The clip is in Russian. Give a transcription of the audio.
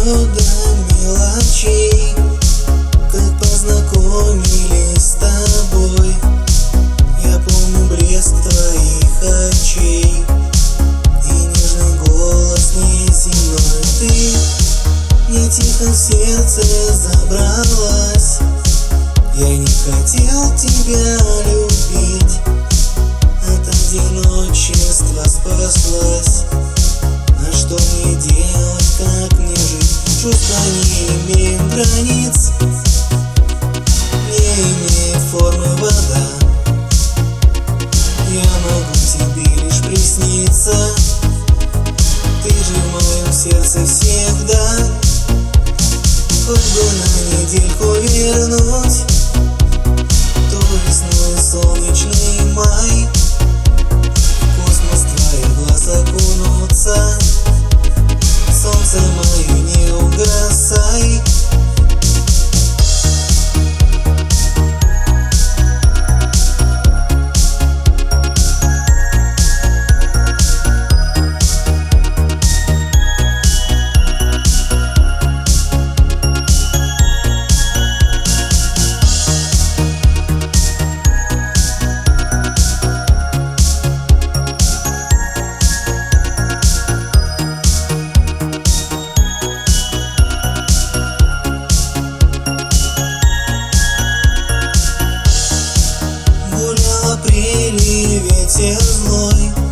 до мелочей, как познакомились с тобой. Я помню блеск твоих очей и нежный голос неземной. Ты мне тихо в сердце забралась. Я не хотел тебя любить, от одиночества спаслась. А что мне делать, как мне жить? Чувства не имеют границ, не имеет формы вода. Я могу тебе лишь присниться, ты же в моем сердце всегда. Хоть бы на недельку вернуть ту весну и солнечный май, в космос твоих глаз окунуться, солнце мое, не угасай. Апрель и ветер злой